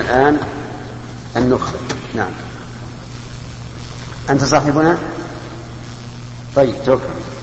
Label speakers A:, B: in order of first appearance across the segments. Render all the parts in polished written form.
A: الآن النخبة. نعم. أنت صاحبنا؟ طيب توقف.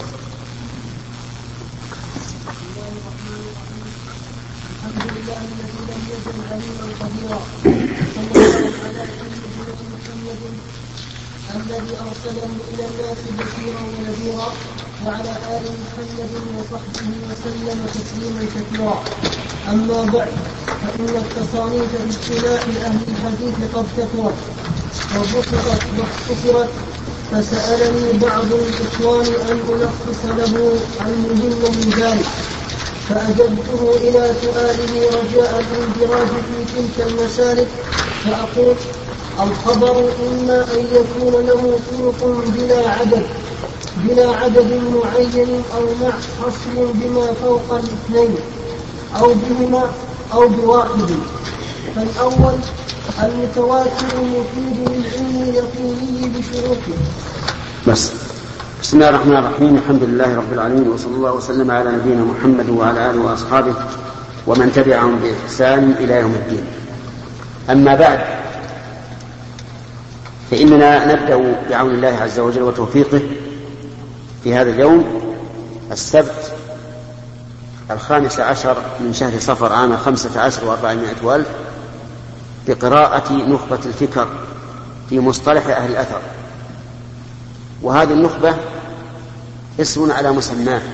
B: الحمد لله الذي لم يزل عليما قديرا، صلى الله على سيدنا محمد الذي ارسله الى الناس بشيرا ونذيرا، وعلى ال محمد وصحبه وسلم تسليما كثيرا. اما بعد، فان التصانيف باصطلاح اهل الحديث قد كثرت وبسطت واختصرت، فسالني بعض الاخوان ان الخص له المهم من ذلك، فأجبته إلى سؤاله رجاء الاندراج في تلك المسالك، فأقول: الخبر إما أن يكون له طرق بلا عدد معين، أو مع حصر بما فوق الاثنين، أو بهما أو بواحد. فالأول المتواتر المفيد للعلم اليقيني بشروطه.
A: بسم الله الرحمن الرحيم. الحمد لله رب العالمين، وصلى الله وسلم على نبينا محمد وعلى آله وأصحابه ومن تبعهم بإحسان إلى يوم الدين. أما بعد، فإننا نبدأ بعون الله عز وجل وتوفيقه في هذا اليوم السبت 15 من شهر صفر عام 15 و400 وألف بقراءة نخبة الفكر في مصطلح أهل الأثر. وهذه النخبة اسم على مسماه،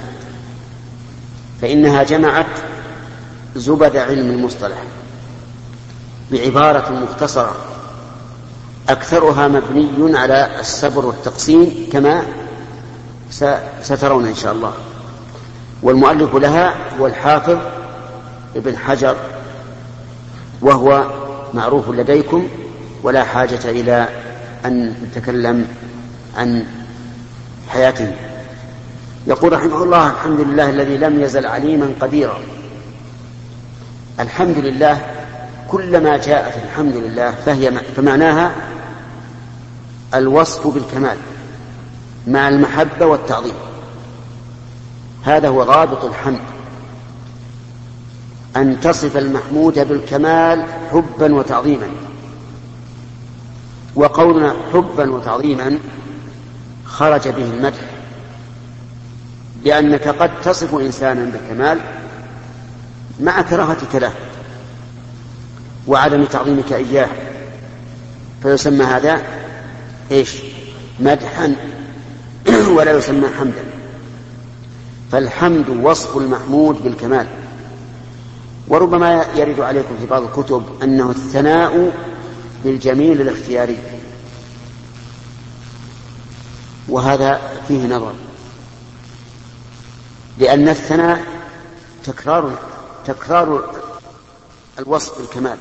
A: فإنها جمعت زبد علم المصطلح بعبارة مختصرة أكثرها مبني على السبر والتقسيم كما سترون إن شاء الله. والمؤلف لها هو الحافظ ابن حجر، وهو معروف لديكم ولا حاجة إلى أن نتكلم عن حياته. يقول رحمه الله: الحمد لله الذي لم يزل عليما قديرا. الحمد لله، كلما جاءت الحمد لله فمعناها الوصف بالكمال مع المحبة والتعظيم. هذا هو رابط الحمد، أن تصف المحمود بالكمال حبا وتعظيما. وقولنا حبا وتعظيما خرج به المدح، لأنك قد تصف إنسانا بالكمال مع كراهتك له وعدم تعظيمك إياه، فيسمى هذا مدحا ولا يسمى حمدا. فالحمد وصف المحمود بالكمال. وربما يرد عليكم في بعض الكتب أنه الثناء بالجميل الاختياري، وهذا فيه نظر، لأن الثناء تكرار الوصف بالكمال.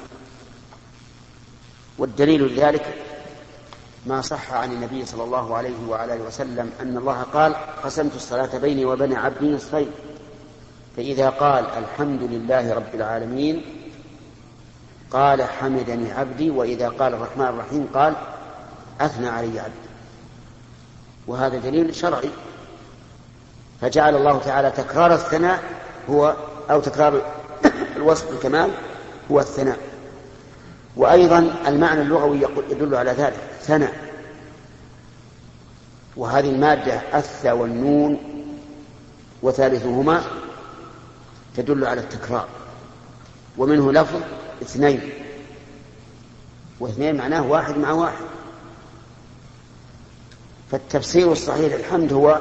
A: والدليل لذلك ما صح عن النبي صلى الله عليه وعلى آله وسلم أن الله قال: قسمت الصلاة بيني وبين عبدي نصفين، فإذا قال الحمد لله رب العالمين قال حمدني عبدي، وإذا قال الرحمن الرحيم قال أثنى علي عبدي. وهذا دليل شرعي، فجعل الله تعالى تكرار الثناء أو تكرار الوصف بالكمال هو الثناء. وأيضا المعنى اللغوي يدل على ذلك، ثناء. وهذه المادة الثاء والنون وثالثهما تدل على التكرار. ومنه لفظ اثنين، واثنين معناه واحد مع واحد. فالتفسير الصحيح للحمد هو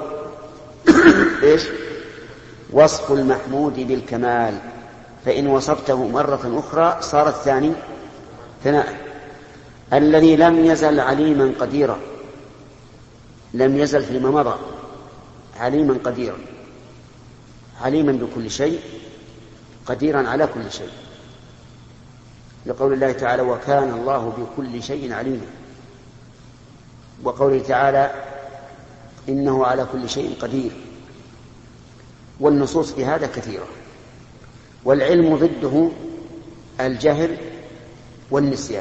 A: وصف المحمود بالكمال، فإن وصفته مرة أخرى صار الثاني ثناء. الذي لم يزل عليما قديرا، لم يزل فيما مضى عليما قديرا، عليما بكل شيء، قديرا على كل شيء، لقول الله تعالى: وكان الله بكل شيء عليما. وقوله تعالى: إنه على كل شيء قدير. والنصوص في هذا كثيرة. والعلم ضده الجهل والنسيان،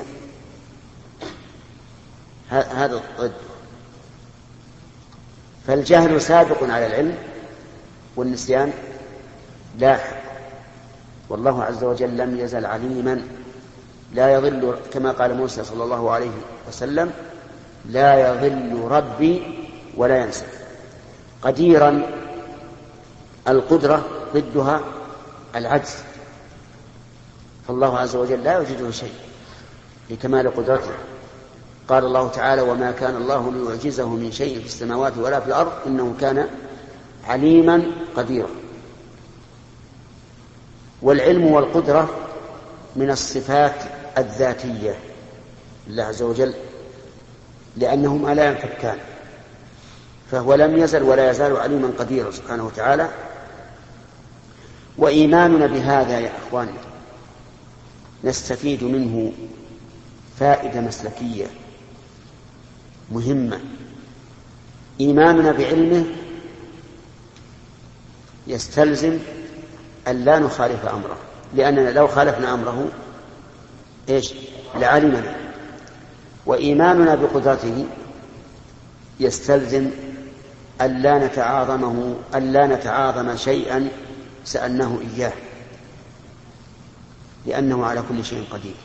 A: هذا ضد. فالجهل سابق على العلم والنسيان لاحق. والله عز وجل لم يزل عليما لا يضل، كما قال موسى صلى الله عليه وسلم: لا يضل ربي ولا ينسى. قديرا، القدرة ضدها العجز، فالله عز وجل لا يوجده شيء لكمال قدرته. قال الله تعالى: وما كان الله ليعجزه من شيء في السماوات ولا في الأرض إنه كان عليما قديرا. والعلم والقدرة من الصفات الذاتية لله عز وجل، لأنهما لا ينفكان، فهو لم يزل ولا يزال عليما قديرا سبحانه وتعالى. وإيماننا بهذا يا أخواني نستفيد منه فائدة مسلكية مهمة. إيماننا بعلمه يستلزم أن لا نخالف أمره، لأننا لو خالفنا أمره لعلمنا. وإيماننا بقدرته يستلزم أن لا نتعاظم شيئا سألناه إياه، لأنه على كل شيء قدير.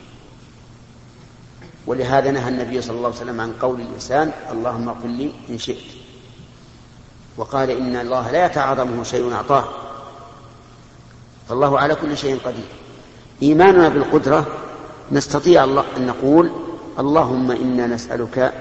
A: ولهذا نهى النبي صلى الله عليه وسلم عن قول الإنسان: اللهم اغفر لي إن شئت، وقال: إن الله لا يتعاظمه شيء أعطاه، فالله على كل شيء قدير. إيماننا بالقدرة نستطيع أن نقول: اللهم إنا نسألك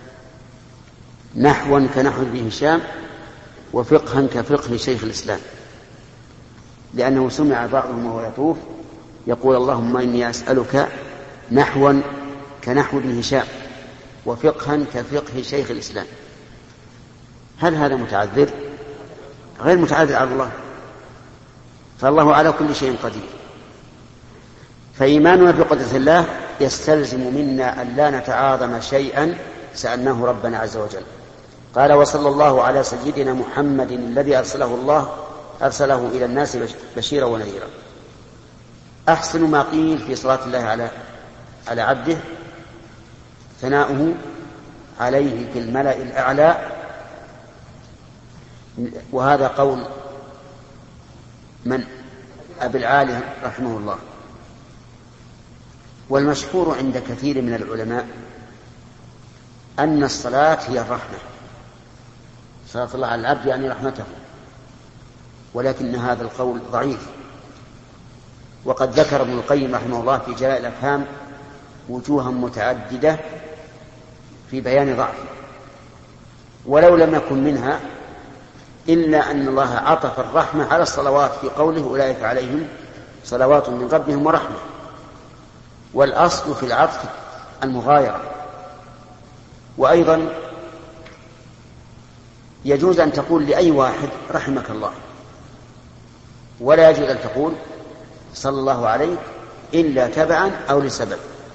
A: نحوا كنحو ابن هشام وفقها كفقه شيخ الإسلام، لأنه سمع بعضهم وهو يطوف يقول: اللهم إني أسألك نحوا كنحو ابن هشام وفقها كفقه شيخ الإسلام. هل هذا متعذر؟ غير متعذر على الله، فالله على كل شيء قدير. فإيماننا بقدرة الله يستلزم منا أن لا نتعاظم شيئا سألناه ربنا عز وجل. قال: وصلى الله على سيدنا محمد الذي أرسله إلى الناس بشيرا ونذيرا. أحسن ما قيل في صلاة الله على عبده ثناؤه عليه في الملأ الأعلى، وهذا قول من؟ أبي العالي رحمه الله. والمشهور عند كثير من العلماء أن الصلاة هي الرحمة، صلاة الله على العبد يعني رحمته، ولكن هذا القول ضعيف. وقد ذكر ابن القيم رحمه الله في جلاء الأفهام وجوها متعددة في بيان ضعفه، ولو لم يكن منها إلا أن الله عطف الرحمة على الصلوات في قوله: أولئك عليهم صلوات من ربهم ورحمة. والأصل في العطف المغايرة. وأيضا يجوز أن تقول لأي واحد: رحمك الله، ولا يجوز أن تقول صلى الله عليك إلا تبعا أو لسبب.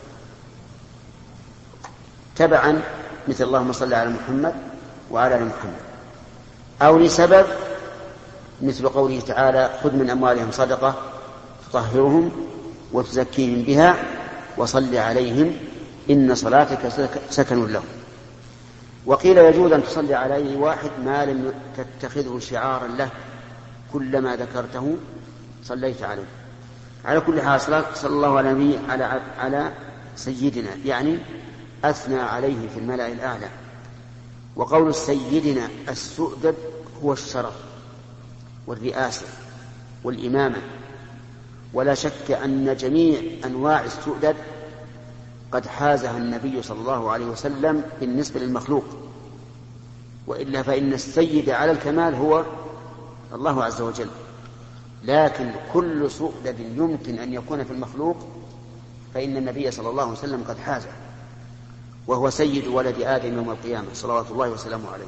A: تبعا مثل اللهم صل على محمد وعلى آل محمد، أو لسبب مثل قوله تعالى: خذ من أموالهم صدقة تطهرهم وتزكيهم بها وصل عليهم إن صلاتك سكن لهم. وقيل يجوز أن تصلي على أي واحد ما لم تتخذه شعارا له، كلما ذكرته صليت عليه. على كل حال صلى الله على النبي على سيدنا، يعني أثنى عليه في الملأ الأعلى. وقول سيدنا السؤدد هو الشرف والرئاسة والإمامة، ولا شك أن جميع أنواع السؤدد قد حازها النبي صلى الله عليه وسلم بالنسبة للمخلوق، وإلا فإن السيد على الكمال هو الله عز وجل. لكن كل سؤدد يمكن أن يكون في المخلوق فإن النبي صلى الله عليه وسلم قد حازه، وهو سيد ولد آدم يوم القيامة صلوات الله وسلامه عليه.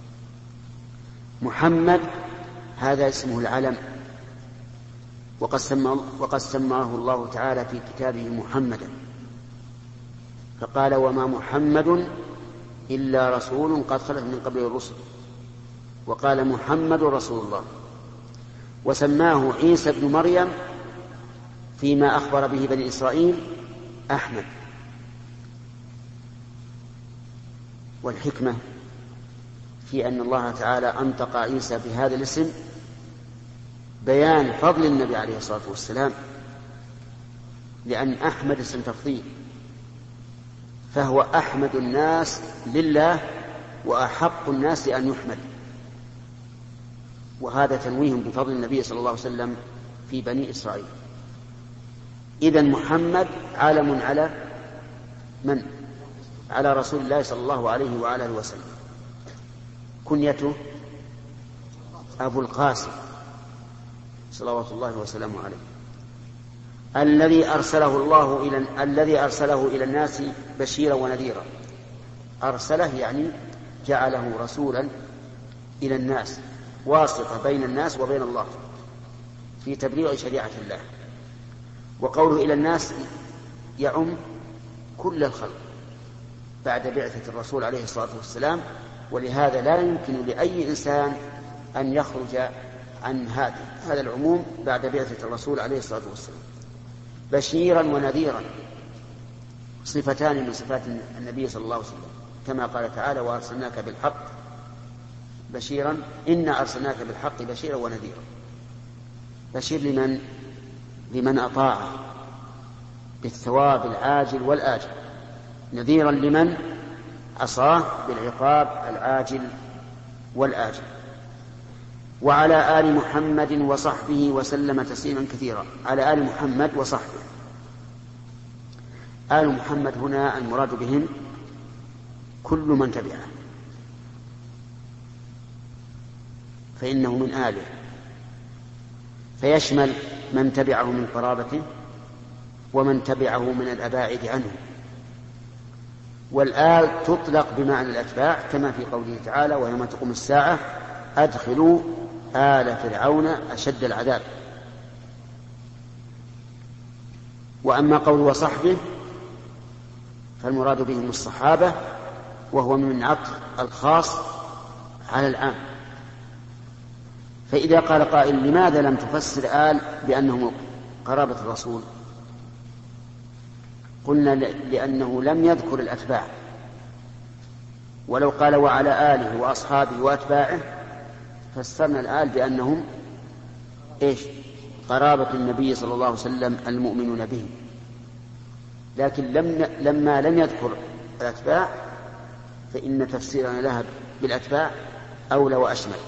A: محمد هذا اسمه العلم، وقد سماه الله تعالى في كتابه محمدا، فقال: وما محمد إلا رسول قد خلت من قبله الرسل، وقال: محمد رسول الله. وسماه عيسى بن مريم فيما أخبر به بني إسرائيل أحمد. والحكمة في أن الله تعالى أنطق عيسى بهذا الاسم بيان فضل النبي عليه الصلاة والسلام لأن أحمد اسم تفضيل، فهو أحمد الناس لله وأحق الناس أن يحمد، وهذا تنويه بفضل النبي صلى الله عليه وسلم في بني إسرائيل. إذن محمد علم على من؟ على رسول الله صلى الله عليه وآله وسلم. كنيته أبو القاسم صلوات الله وسلامه عليه، الذي أرسله إلى الناس بشيرا ونذيرا. أرسله يعني جعله رسولا إلى الناس، واسطة بين الناس وبين الله في تبليغ شريعة الله. وقوله إلى الناس يعم كل الخلق بعد بعثة الرسول عليه الصلاة والسلام، ولهذا لا يمكن لأي إنسان أن يخرج عن هذا العموم بعد بعثة الرسول عليه الصلاة والسلام. بشيرا ونذيرا صفتان من صفات النبي صلى الله عليه وسلم، كما قال تعالى: وأرسلناك بالحق بشيرا، إنا أرسلناك بالحق بشيرا ونذيرا. بشير لمن أطاعه بالثواب العاجل والآجل، نذيرا لمن عصاه بالعقاب العاجل والآجل. وعلى آل محمد وصحبه وسلم تسليما كثيرا. على آل محمد وصحبه. آل محمد هنا المراد بهم كل من تبعه، فإنه من آله، فيشمل من تبعه من قرابته ومن تبعه من الأباعد عنه. والآل تطلق بمعنى الأتباع، كما في قوله تعالى: ويوم تقوم الساعة أدخلوا آل فرعون أشد العذاب. وأما قول وصحبه فالمراد بهم الصحابة، وهو من عطف الخاص على العام. فإذا قال قائل: لماذا لم تفسر آل بأنهم قرابة الرسول؟ قلنا: لأنه لم يذكر الأتباع، ولو قال وعلى آله وأصحابه وأتباعه فسرنا الآل بأنهم قرابة النبي صلى الله عليه وسلم المؤمنون به. لكن لما لم يذكر الأتباع فإن تفسيرنا لها بالأتباع أولى وأشمل.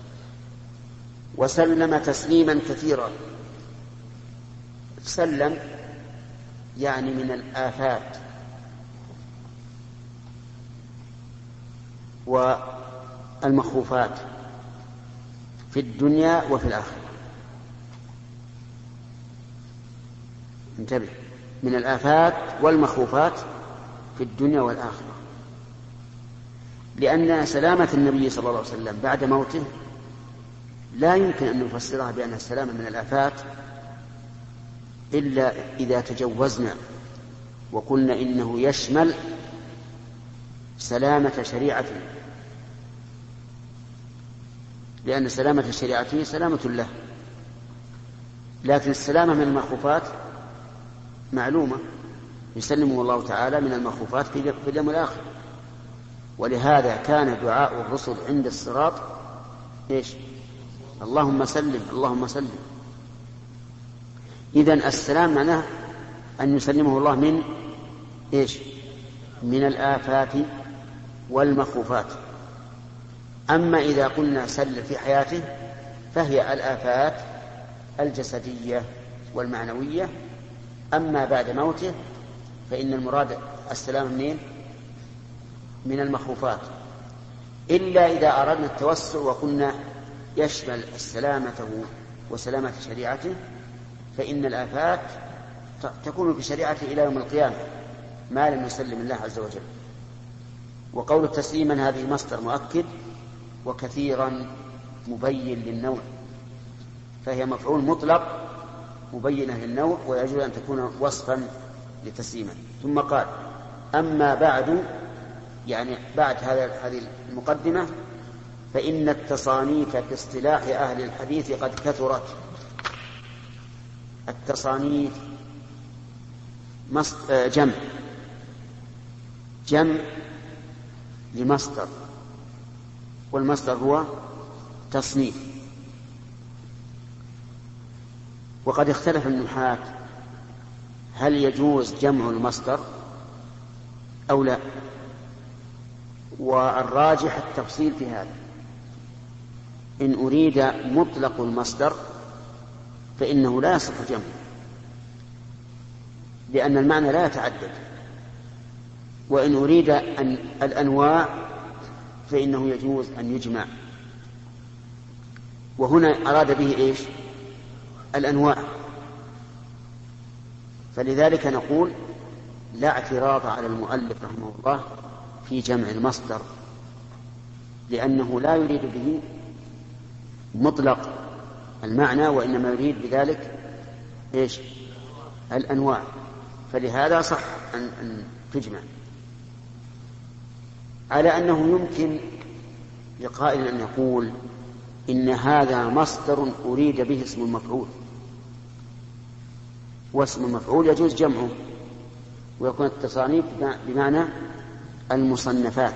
A: وسلم تسليما كثيرا. سلم يعني من الآفات والمخوفات في الدنيا وفي الآخرة. انتبه، من الآفات والمخوفات في الدنيا والآخرة، لأن سلامة النبي صلى الله عليه وسلم بعد موته لا يمكن أن نفسرها بأنها السلامة من الآفات إلا إذا تجوزنا وقلنا إنه يشمل سلامة شريعته، لأن سلامة شريعته سلامة له. لكن السلامة من المخوفات معلومة، يسلمه الله تعالى من المخوفات في اليوم الآخر. ولهذا كان دعاء الرسل عند الصراط اللهم سلم اللهم سلم. إذن السلام معناه أن يسلمه الله من الآفات والمخوفات. أما إذا قلنا سلم في حياته فهي الآفات الجسدية والمعنوية. أما بعد موته فإن المراد السلام من المخوفات، إلا إذا أردنا التوسع وقلنا يشمل سلامته وسلامة شريعته، فإن الآفات تكون في شريعته إلى يوم القيامة ما لم يسلم الله عز وجل. وقول تسليما هذه مصدر مؤكد، وكثيرا مبين للنوع، فهي مفعول مطلق مبينة للنوع، ويجوز أن تكون وصفا لتسليما. ثم قال: أما بعد، يعني بعد هذه المقدمة، فإن التصانيف في اصطلاح أهل الحديث قد كثرت. التصانيف جمع لمصدر، والمصدر هو تصنيف. وقد اختلف النحاة هل يجوز جمع المصدر أو لا؟ والراجح التفصيل في هذا. إن أريد مطلق المصدر فإنه لا يصح جمعه، لأن المعنى لا يتعدد. وإن أريد الأنواع فإنه يجوز أن يجمع، وهنا أراد به إيش؟ الأنواع. فلذلك نقول لا اعتراض على المؤلف رحمه الله في جمع المصدر، لأنه لا يريد به مطلق المعنى، وإنما يريد بذلك إيش؟ الأنواع. فلهذا صح أن تجمع، على أنه يمكن لقائل أن يقول إن هذا مصدر أريد به اسم المفعول، واسم المفعول يجوز جمعه ويكون التصانيف بمعنى المصنفات.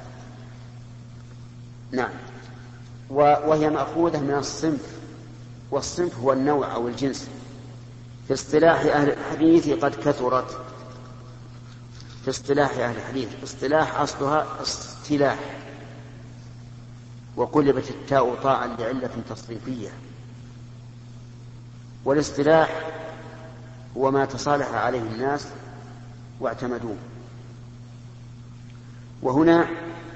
A: نعم. وهي مأخوذة من الصنف، والصنف هو النوع أو الجنس. في اصطلاح أهل الحديث قد كثرت. في اصطلاح أهل الحديث، اصطلاح أصلها اصطلاح، وقلبت التاء طاعا لعلة تصريفية. والاصطلاح هو ما تصالح عليه الناس واعتمدوه. وهنا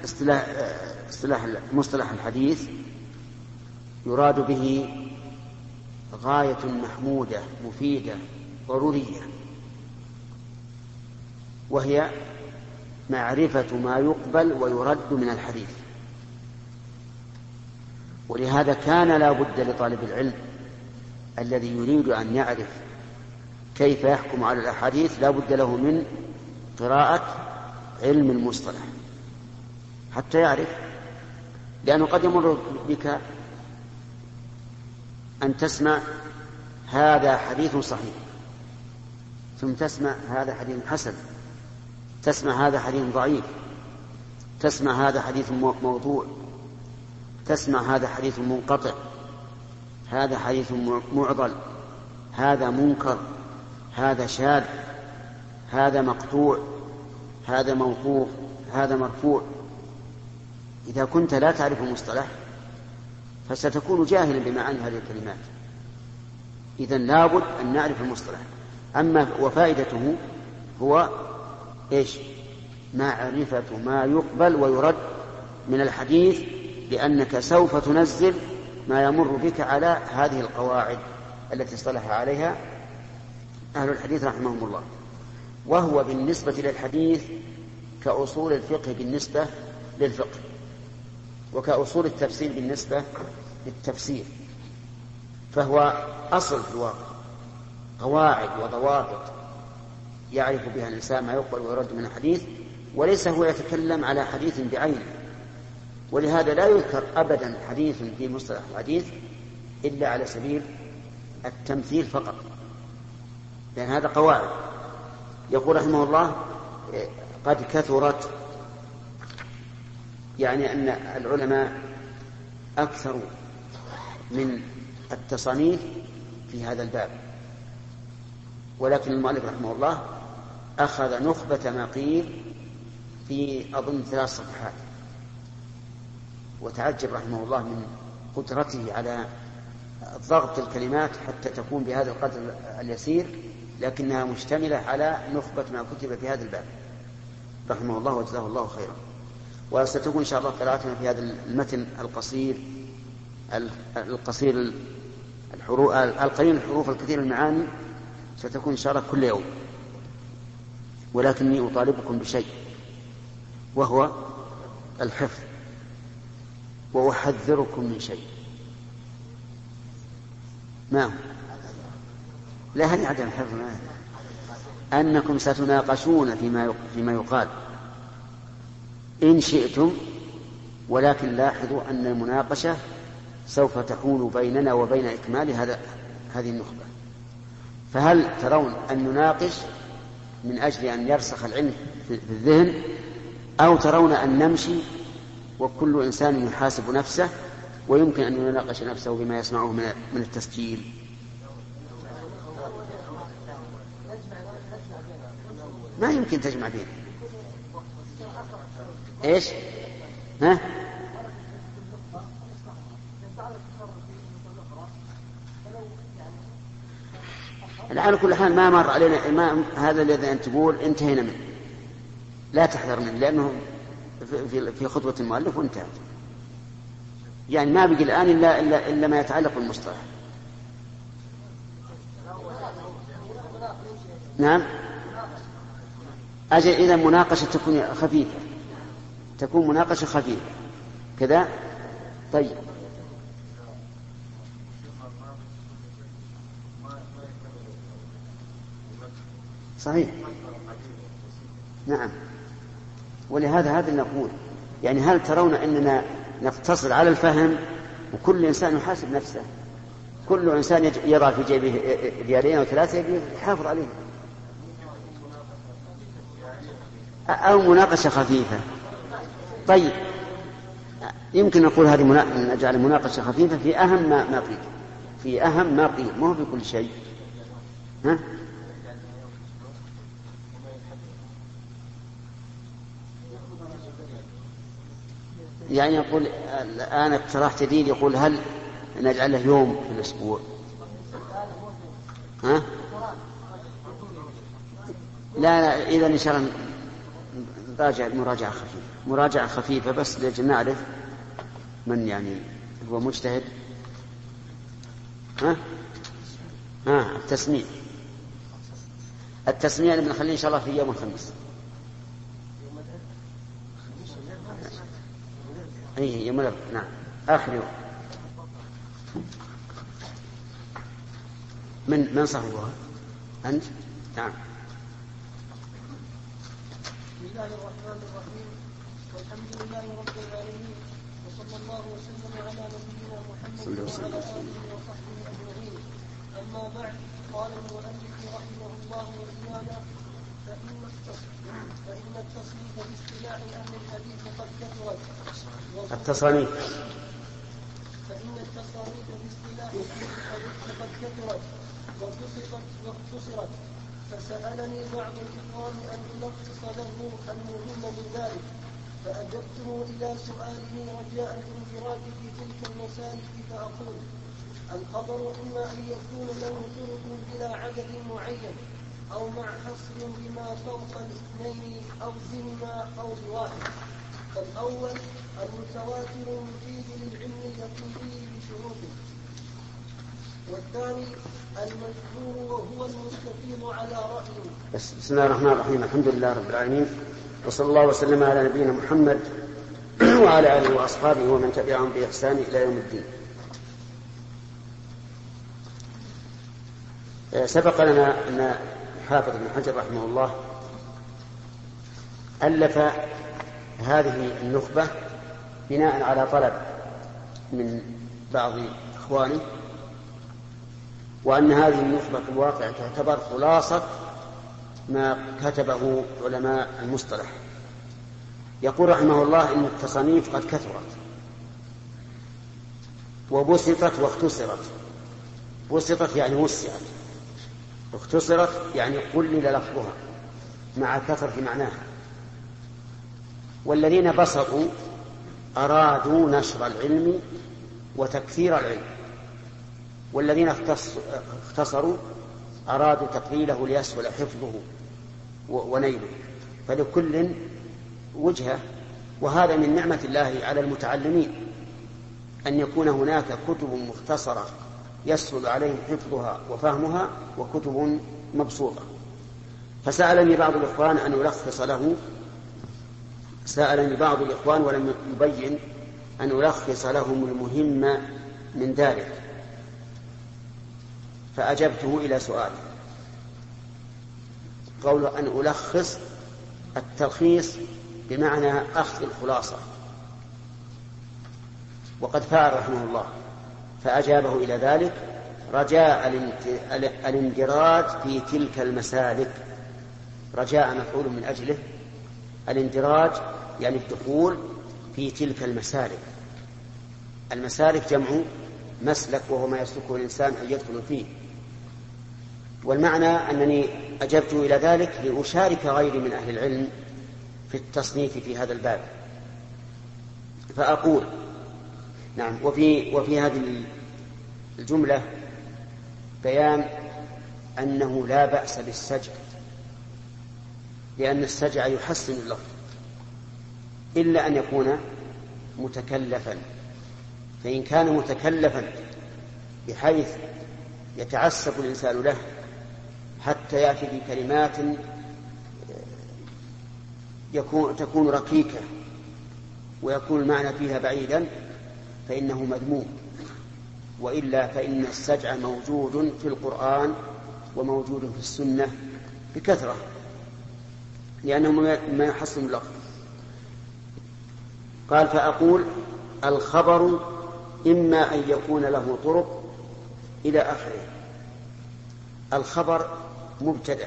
A: مصطلح الحديث يراد به غاية محمودة مفيدة ضرورية، وهي معرفة ما يقبل ويرد من الحديث. ولهذا كان لا بد لطالب العلم الذي يريد أن يعرف كيف يحكم على الأحاديث لا بد له من قراءة علم المصطلح حتى يعرف. لأنه قد يمر بك أن تسمع هذا حديث صحيح، ثم تسمع هذا حديث حسن، تسمع هذا حديث ضعيف، تسمع هذا حديث موضوع، تسمع هذا حديث منقطع، هذا حديث معضل، هذا منكر، هذا شاذ، هذا مقطوع، هذا موقوف، هذا مرفوع. إذا كنت لا تعرف المصطلح فستكون جاهلا بمعاني هذه الكلمات. إذن لابد أن نعرف المصطلح. أما وفائدته هو إيش؟ معرفة ما يقبل ويرد من الحديث، لأنك سوف تنزل ما يمر بك على هذه القواعد التي اصطلح عليها أهل الحديث رحمهم الله. وهو بالنسبة للحديث كأصول الفقه بالنسبة للفقه، وكأصول التفسير بالنسبة للتفسير. فهو أصل في الواقع، قواعد وضوابط يعرف بها الإنسان ما يقبل ويرد من الحديث، وليس هو يتكلم على حديث بعينه. ولهذا لا يذكر أبدا حديث في مصطلح الحديث إلا على سبيل التمثيل فقط، لأن هذا قواعد. يقول رحمه الله قد كثرت، يعني أن العلماء أكثروا من التصانيف في هذا الباب، ولكن المؤلف رحمه الله أخذ نخبة ما قيل في أظن 3 صفحات، وتعجب رحمه الله من قدرته على ضغط الكلمات حتى تكون بهذا القدر اليسير، لكنها مشتملة على نخبة ما كتب في هذا الباب رحمه الله وجزاه الله خيرا. وستكون إن شاء الله قراءتنا في هذا المتن القصير القليل الحروف الكثير المعاني ستكون إن شاء الله كل يوم. ولكني أطالبكم بشيء، وهو الحفظ، وأحذركم من شيء. ما هو؟ لا، هل عدم الحفظ أنكم ستناقشون فيما يقال إن شئتم، ولكن لاحظوا أن المناقشة سوف تحول بيننا وبين إكمال هذه النخبة. فهل ترون أن نناقش من أجل أن يرسخ العلم في الذهن، أو ترون أن نمشي وكل إنسان يحاسب نفسه ويمكن أن يناقش نفسه بما يسمعه من التسجيل؟ ما يمكن تجمع بين إيش؟ ها؟ على كل حال ما مر علينا ما هذا الذي أنت تقول انتهينا منه، لا تحذر منه لأنه في خطوة المؤلف وانتهت، يعني ما بقي الآن إلا ما يتعلق بالمصطلح. نعم أجل إذا مناقشة تكون خفيفة، تكون مناقشة خفيفة كذا. طيب صحيح نعم. ولهذا هذا نقول يعني هل ترون أننا نقتصر على الفهم وكل إنسان يحاسب نفسه، كل إنسان يضع في جيبه ريالين أو 3 يحافظ عليه، أو مناقشة خفيفة. طيب يمكن نقول هذه نجعل مناقشة خفيفة في أهم ما قيل، في أهم ما قيل، ما هو في كل شيء. ها؟ يعني يقول الآن اقتراح جديد، يقول هل نجعله يوم في الأسبوع؟ ها؟ لا إذا إن شاء الله نراجع مراجعة خفيفة بس لنعرف من يعني هو مجتهد. ها التسمية اللي بنخليه إن شاء الله في يوم الخميس. أي يوم الأربعاء نعم آخر يوم. من صاحبها أنت؟ نعم.
B: بسم الله الرحمن الرحيم، والحمد لله رب العالمين، وصلى الله وسلم على نبينا محمد وعلى آله وصحبه أجمعين. أما بعد، قال المؤلف رحمه الله وإيانا: فإن التصنيف باصطلاح أهل الحديث قد كثرت.
A: التصانيف
B: فإن التصانيف باصطلاح أهل الحديث قد كثرت وبسطت واختصرت. فسألني بعض الإخوان أن ألخص له المهم من ذلك، فأجبته إلى سؤاله رجاء الانفراد في تلك المسالك فأقول: الخبر إما أن يكون له طرق إلى عدد معين، أو مع حصر بما فوق الاثنين أو بهما أو بواحد. فالأول المتواتر المفيد للعلم اليقيني بشروطه، والثاني المشهور وهو المستفيض على رأيه.
A: بسم الله الرحمن الرحيم، الحمد لله رب العالمين، وصلى الله وسلم على نبينا محمد وعلى آله وأصحابه ومن تبعهم بإحسان إلى يوم الدين. سبق لنا أن حافظ بن حجر رحمه الله ألف هذه النخبة بناء على طلب من بعض إخوانه، وأن هذه النخبة في الواقع تعتبر خلاصة ما كتبه علماء المصطلح. يقول رحمه الله إن التصانيف قد كثرت وبسطت واختصرت. بسطت يعني وسعت، واختصرت يعني قلل لفظها مع كثرة معناها. والذين بسطوا أرادوا نشر العلم وتكثير العلم، والذين اختصروا أرادوا تقليله ليسهل حفظه ونيله. فلكل وجهة، وهذا من نعمة الله على المتعلمين أن يكون هناك كتب مختصرة يسهل عليهم حفظها وفهمها، وكتب مبسوطة. فسألني بعض الإخوان أن ألخص له، سألني بعض الإخوان ولم يبين أن ألخص لهم المهم من ذلك، فأجبته إلى سؤال. قوله أن ألخص، التلخيص بمعنى أخذ الخلاصة، وقد فعل رحمه الله، فأجابه إلى ذلك رجاء الاندراج في تلك المسالك. رجاء مفعول من أجله، الاندراج يعني الدخول في تلك المسالك. المسالك جمع مسلك، وهو ما يسلكه الإنسان أن يدخل فيه. والمعنى أنني أجبت إلى ذلك لأشارك غيري من أهل العلم في التصنيف في هذا الباب. فأقول نعم. وفي هذه الجملة بيان أنه لا بأس بالسجع، لأن السجع يحسن اللفظ، إلا أن يكون متكلفا. فإن كان متكلفا بحيث يتعسف الإنسان له حتى يأتي بكلمات تكون ركيكة ويكون المعنى فيها بعيدا فإنه مذموم. وإلا فإن السجع موجود في القرآن وموجود في السنة بكثرة، لأنه ما يحسن اللفظ. قال فأقول الخبر إما أن يكون له طرق إلى آخره. الخبر مبتدأ،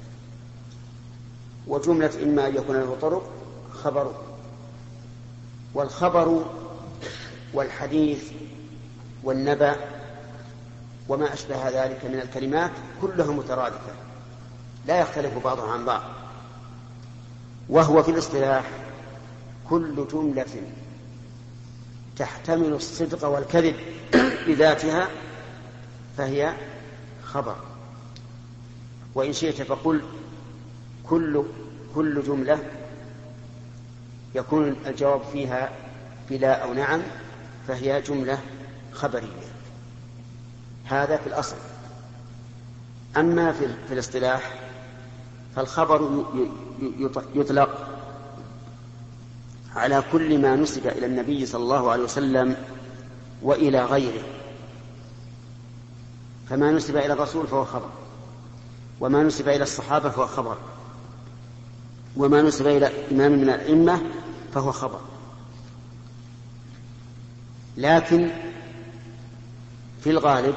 A: وجملة إما أن يكون له طرق خبر. والخبر والحديث والنبأ وما أشبه ذلك من الكلمات كلها مترادفة لا يختلف بعضها عن بعض. وهو في الاصطلاح كل جملة تحتمل الصدق والكذب بذاتها فهي خبر. وإن شئت فقل كل جملة يكون الجواب فيها بلا أو نعم فهي جملة خبرية. هذا في الأصل. أما في الاصطلاح فالخبر يطلق على كل ما نسب إلى النبي صلى الله عليه وسلم وإلى غيره. فما نسب إلى الرسول فهو خبر، وما نسب إلى الصحابة فهو خبر، وما نسب إلى إمام من الأئمة فهو خبر. لكن في الغالب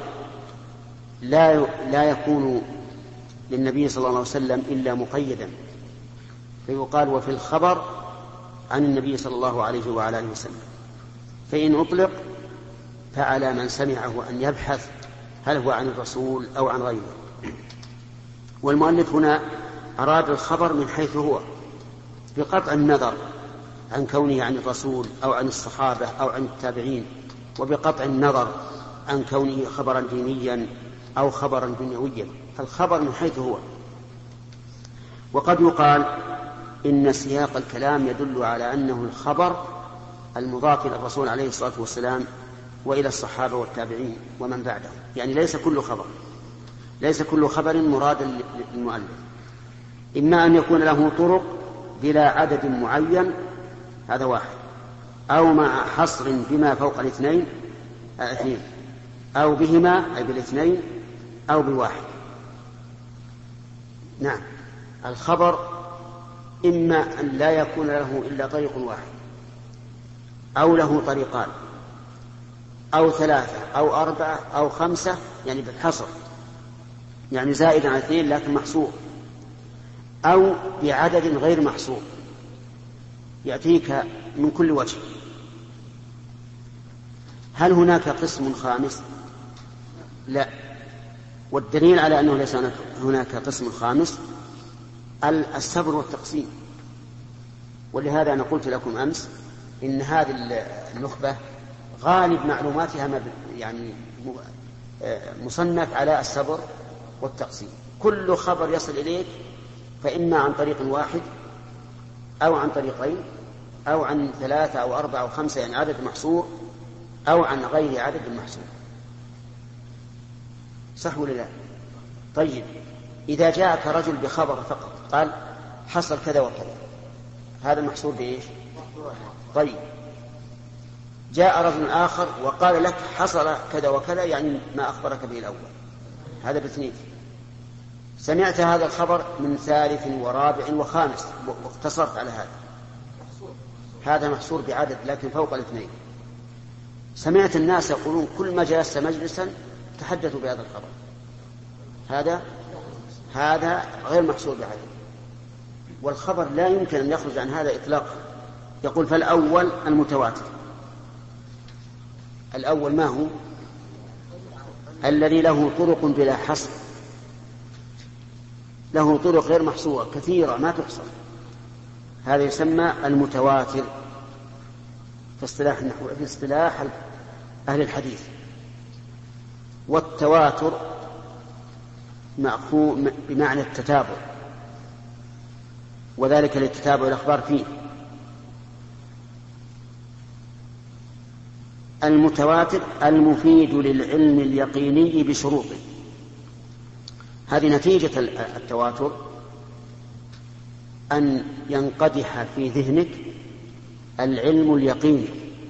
A: لا يكون للنبي صلى الله عليه وسلم إلا مقيدا، فيقال وفي الخبر عن النبي صلى الله عليه وعلى آله وسلم. فإن أطلق فعلى من سمعه أن يبحث هل هو عن الرسول أو عن غيره. والمؤلف هنا أراد الخبر من حيث هو، بقطع النظر عن كونه عن الرسول أو عن الصحابة أو عن التابعين، وبقطع النظر عن كونه خبرا دينيا أو خبرا دنيويا. الخبر من حيث هو. وقد يقال إن سياق الكلام يدل على أنه الخبر المضاف إلى الرسول عليه الصلاة والسلام وإلى الصحابة والتابعين ومن بعدهم، يعني ليس كل خبر مرادا للمؤلف. إما أن يكون له طرق بلا عدد معين، هذا واحد، أو مع حصر بما فوق اثنين، أو بهما أي بالاثنين أو بالواحد. نعم. الخبر إما أن لا يكون له إلا طريق واحد، أو له طريقان، أو ثلاثة أو أربعة أو خمسة، يعني بالحصر، يعني زائد عن اثنين لكن محصور، أو بعدد غير محصور يأتيك من كل وجه. هل هناك قسم خامس؟ لا. والدليل على أنه ليس هناك قسم خامس الصبر والتقسيم. ولهذا أنا قلت لكم أمس إن هذه النخبة غالب معلوماتها يعني مصنف على الصبر والتقسيم. كل خبر يصل إليك فإما عن طريق واحد أو عن طريقين أو عن ثلاثة أو أربعة أو خمسة، يعني عدد محصور، أو عن غير عدد محصور. صح ولا لا؟ طيب، إذا جاءك رجل بخبر فقط قال حصل كذا وكذا، هذا محصور بإيش؟ طيب، جاء رجل آخر وقال لك حصل كذا وكذا، يعني ما أخبرك به الأول، هذا باثنين. سمعت هذا الخبر من ثالث ورابع وخامس واقتصرت على هذا محصور بعدد لكن فوق الاثنين. سمعت الناس يقولون كل ما جلست مجلسا تحدثوا بهذا الخبر، هذا غير محصور بعدد. والخبر لا يمكن أن يخرج عن هذا إطلاقا. يقول فالأول المتواتر. الأول ما هو؟ الذي له طرق بلا حصر، له طرق غير محصورة كثيرة ما تحصى، هذا يسمى المتواتر في اصطلاح النحو، في اصطلاح أهل الحديث. والتواتر مأخوذ بمعنى التتابع، وذلك للتتابع الأخبار فيه. المتواتر المفيد للعلم اليقيني بشروطه، هذه نتيجة التواتر أن ينقدح في ذهنك العلم اليقيني،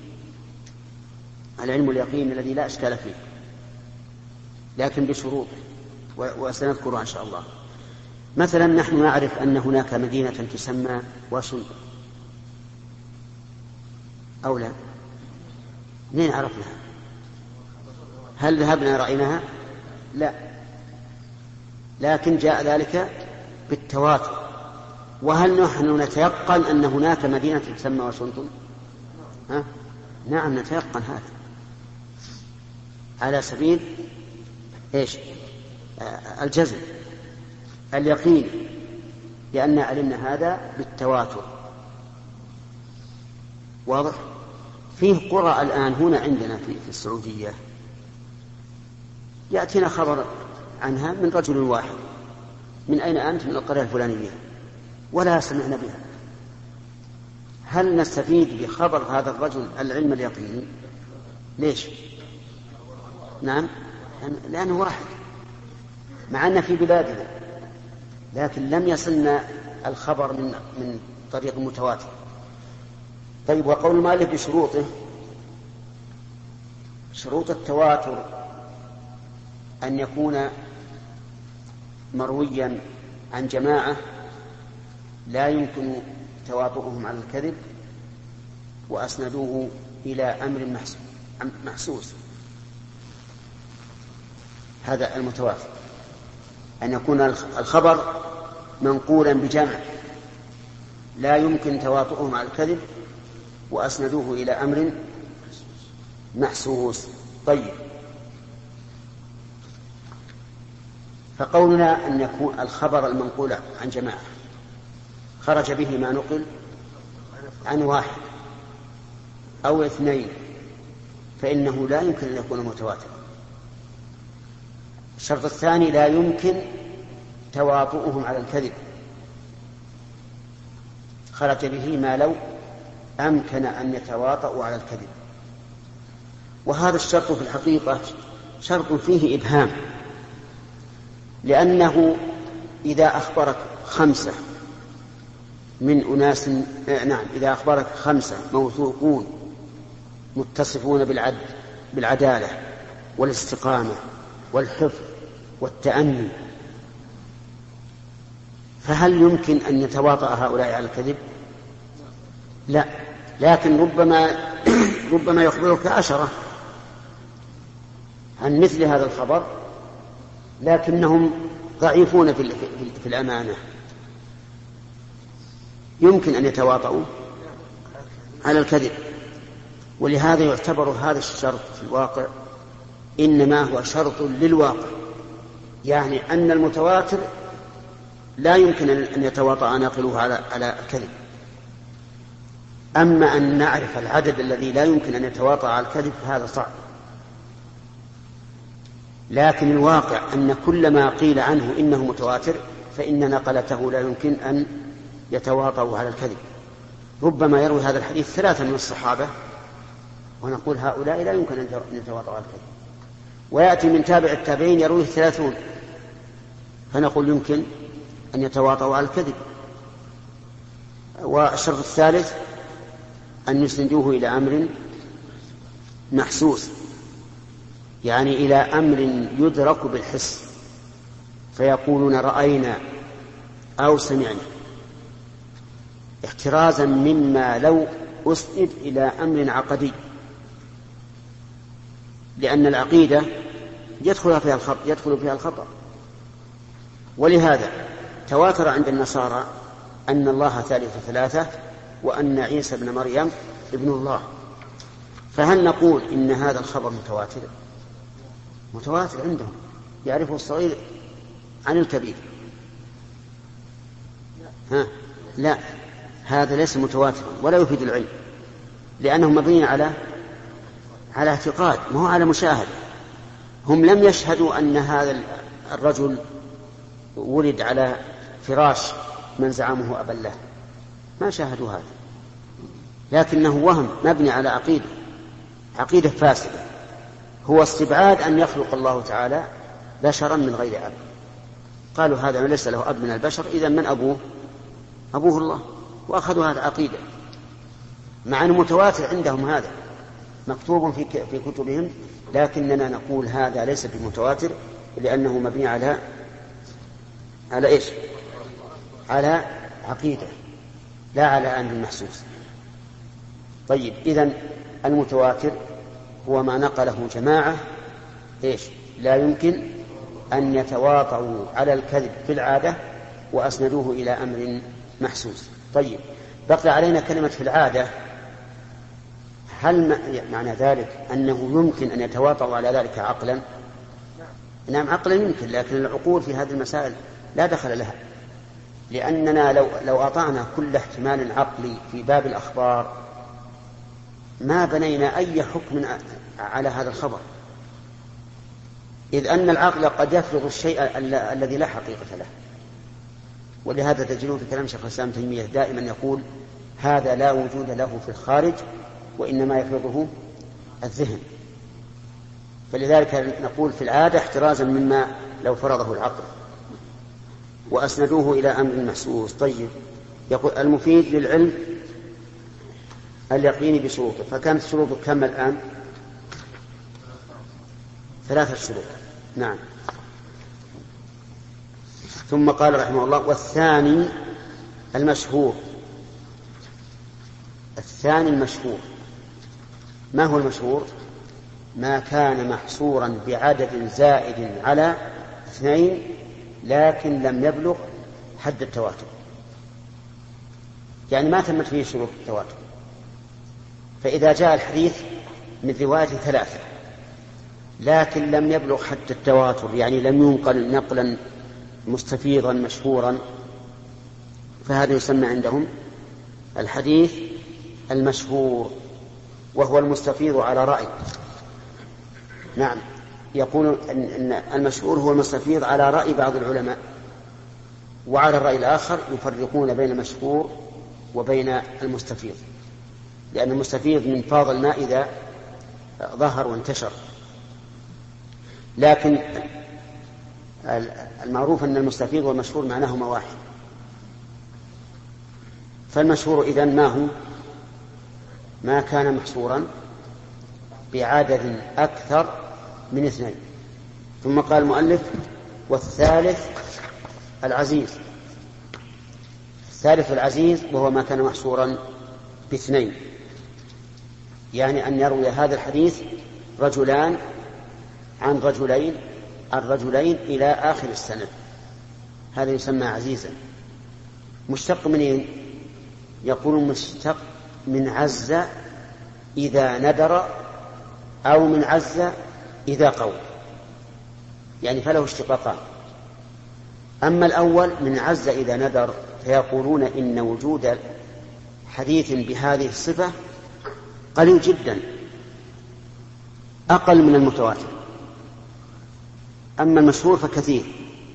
A: العلم اليقيني الذي لا إشكال فيه، لكن بشروط وسنذكرها إن شاء الله. مثلا نحن نعرف أن هناك مدينة تسمى واشنطن أو لا؟ منين عرفناها؟ هل ذهبنا رأيناها؟ لا، لكن جاء ذلك بالتواتر. وهل نحن نتيقن أن هناك مدينة تسمى واشنطن؟ نعم نتيقن هذا على سبيل إيش؟ الجزم، اليقين، لأن علمنا هذا بالتواتر. واضح؟ فيه قرى الآن هنا عندنا في السعودية يأتينا خبر عنها من رجل واحد: من أين أنت؟ من القرية الفلانية، ولا سمعنا بها. هل نستفيد بخبر هذا الرجل العلم اليقيني؟ ليش؟ نعم، لأنه واحد، مع أن في بلادنا، لكن لم يصلنا الخبر من طريق متواتر. طيب، وقول المؤلف بشروطه، شروط التواتر أن يكون مرويا عن جماعة لا يمكن تواطؤهم على الكذب، وأسندوه إلى أمر محسوس. هذا المتواتر، أن يكون الخبر منقولا بجمع لا يمكن تواطؤهم على الكذب، وأسندوه إلى أمر محسوس. طيب، فقولنا أن يكون الخبر المنقول عن جماعة خرج به ما نقل عن واحد أو اثنين، فإنه لا يمكن أن يكون متواترا. الشرط الثاني: لا يمكن تواطؤهم على الكذب، خرج به ما لو أمكن أن يتواطؤوا على الكذب. وهذا الشرط في الحقيقة شرط فيه إبهام، لأنه إذا أخبرك 5 من أناس، نعم، إذا أخبرك 5 موثوقون متصفون بالعدالة والاستقامة والحفظ والتأني، فهل يمكن أن يتواطأ هؤلاء على الكذب؟ لا، لكن ربما يخبرك 10 عن مثل هذا الخبر، لكنهم ضعيفون في الأمانة، يمكن أن يتواطؤوا على الكذب. ولهذا يعتبر هذا الشرط في الواقع إنما هو شرط للواقع، يعني أن المتواتر لا يمكن أن يتواطأ ناقله على الكذب. أما أن نعرف العدد الذي لا يمكن أن يتواطأ على الكذب هذا صعب، لكن الواقع أن كل ما قيل عنه إنه متواتر فإن نقلته لا يمكن أن يتواطؤوا على الكذب. ربما يروي هذا الحديث 3 من الصحابة ونقول هؤلاء لا يمكن أن يتواطؤوا على الكذب، ويأتي من تابع التابعين يرويه 30 فنقول يمكن أن يتواطؤوا على الكذب. والشرط الثالث أن يسندوه إلى أمر محسوس، يعني إلى أمر يدرك بالحس، فيقولون رأينا أو سمعنا، احترازا مما لو أسند إلى أمر عقدي، لأن العقيدة يدخل فيها الخطأ. ولهذا تواتر عند النصارى أن الله ثالث 3 وأن عيسى ابن مريم ابن الله. فهل نقول إن هذا الخبر متواتر؟ متواتر عندهم، يعرفه الصغير عن الكبير. لا، هذا ليس متواترا ولا يفيد العلم، لأنه مبني على اعتقاد، ما هو على مشاهدة. هم لم يشهدوا أن هذا الرجل ولد على فراش من زعمه أبا له، ما شاهدوا هذا، لكنه وهم مبني على عقيدة فاسدة، هو استبعاد أن يخلق الله تعالى بشرا من غير أب. قالوا هذا ليس له أب من البشر، إذا من أبوه؟ أبوه الله، وأخذوا هذا عقيدة، مع أنه متواتر عندهم، هذا مكتوب في كتبهم، لكننا نقول هذا ليس بمتواتر، لأنه مبني على إيش؟ على عقيدة لا على أمر محسوس. طيب، إذن المتواتر هو ما نقله جماعة إيش؟ لا يمكن أن يتواطؤوا على الكذب في العادة وأسندوه إلى أمر محسوس. طيب، بقي علينا كلمة في العادة. هل معنى ذلك أنه يمكن أن يتواطؤوا على ذلك عقلا؟ نعم، عقلا يمكن، لكن العقول في هذه المسائل لا دخل لها، لأننا لو أطعنا كل احتمال عقلي في باب الأخبار ما بنينا أي حكم على هذا الخبر، إذ أن العقل قد يفرض الشيء الذي لا حقيقة له. ولهذا تجدون في كلام شيخ الإسلام ابن تيمية دائما يقول هذا لا وجود له في الخارج، وإنما يفرضه الذهن. فلذلك نقول في العادة احترازا مما لو فرضه العقل، وأسندوه إلى أمر محسوس. طيب، يقول المفيد للعلم اليقين بشروطه، فكانت شروطه كم الآن؟ 3 شروط. نعم. ثم قال رحمه الله والثاني المشهور. الثاني المشهور، ما هو المشهور؟ ما كان محصورا بعدد زائد على 2 لكن لم يبلغ حد التواتر، يعني ما تمت فيه شروط التواتر. فإذا جاء الحديث من رواية 3 لكن لم يبلغ حد التواتر، يعني لم ينقل نقلا مستفيضا مشهورا، فهذا يسمى عندهم الحديث المشهور، وهو المستفيض على رأي. نعم، يقول أن المشهور هو المستفيض على رأي بعض العلماء، وعلى الرأي الآخر يفرقون بين المشهور وبين المستفيض، لأن المستفيض من فاض الماء إذا ظهر وانتشر، لكن المعروف أن المستفيض والمشهور معناهما واحد. فالمشهور إذن ما هو؟ ما كان محصورا بعدد أكثر من 2. ثم قال المؤلف والثالث العزيز. الثالث العزيز وهو ما كان محصورا ب2، يعني أن يروي هذا الحديث رجلان عن رجلين إلى آخر السند، هذا يسمى عزيزا. مشتق منين؟ يقول مشتق من عز إذا ندر، أو من عز إذا قوي، يعني فله اشتقاقان. أما الأول من عز إذا ندر فيقولون إن وجود حديث بهذه الصفة قليل جدا، أقل من المتواتر. أما المشهور فكثير.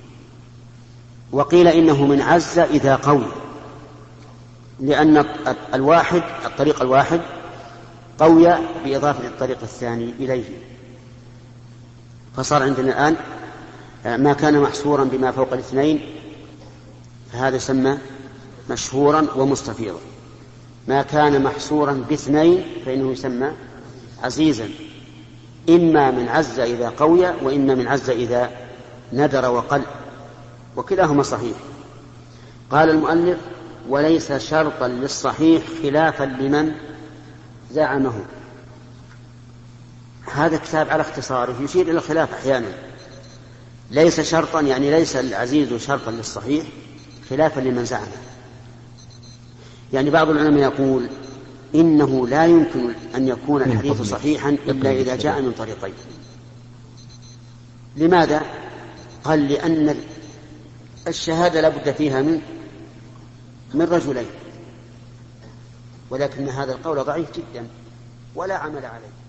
A: وقيل إنه من عز إذا قوي، لأن الطريق الواحد قوي بإضافة الطريق الثاني إليه، فصار عندنا الآن ما كان محصورا بما فوق 2 فهذا يسمى مشهورا ومستفيضا. ما كان محصورا ب2 فإنه يسمى عزيزا، إما من عز إذا قوي، وإما من عز إذا ندر وقل، وكلاهما صحيح. قال المؤلف وليس شرطا للصحيح خلافا لمن زعمه. هذا كتاب على اختصاره يشير إلى الخلاف أحيانا. ليس شرطا يعني ليس العزيز شرطا للصحيح خلافا لمن زعمه. يعني بعض العلماء يقول إنه لا يمكن أن يكون الحديث صحيحا إلا إذا جاء من طريقين. لماذا؟ قال لأن الشهادة لا بد فيها من رجلين، ولكن هذا القول ضعيف جدا ولا عمل عليه.